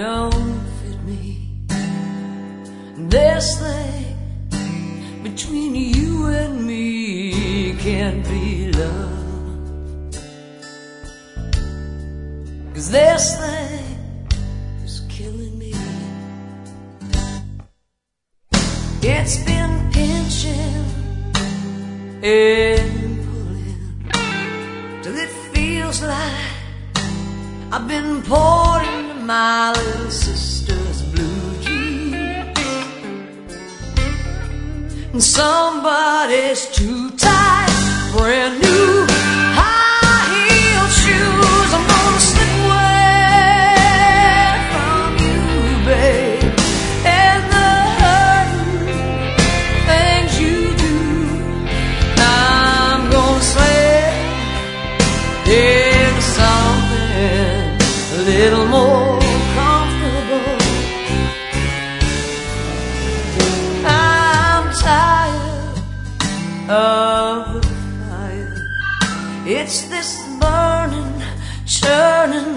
don't fit me. This thing between you and me can't be love, 'cause this thing is killing me. It's been pinching and pulling till it feels like I've been poured into my little sister's blue jeans, and somebody's too tight, brand new high-heeled shoes. I'm gonna slip away from you, babe, and the hurting things you do. I'm gonna slip into something a little more comfortable. I'm tired of the fire. It's this burning, churning,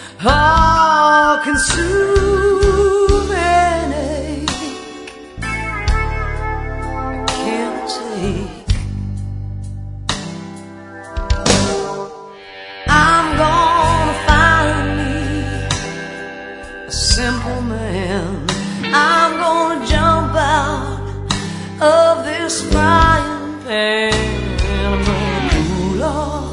all-consuming ache I can't take. I'm gonna find me a simple man. I'm gonna jump out of this frying pan. I'm gonna cool off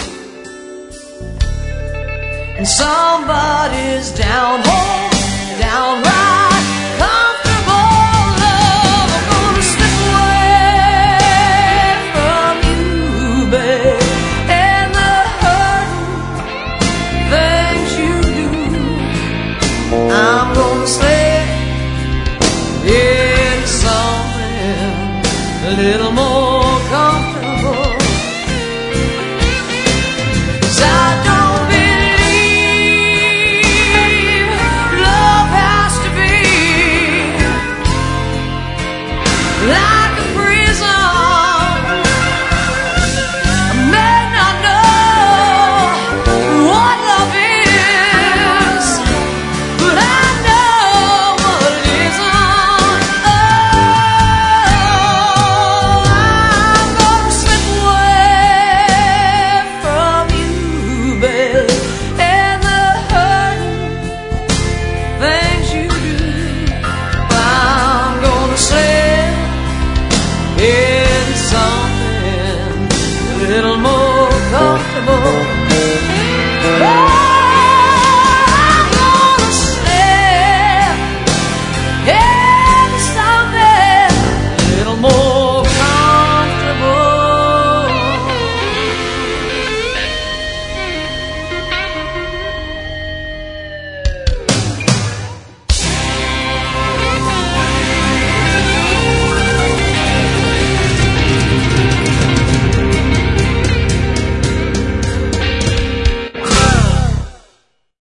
in somebody's down home, downright comfortable love. I'm gonna slip away from you, babe, and the hurting things you do. I'm gonna slip into something a little more comfortable, 'cause I don't believe love has to be like a prison. I may not know what love is, but I know what it isn't. Oh, I'm gonna slip away from you, babe, and the hurting things you do. I'm gonna slip into something a little more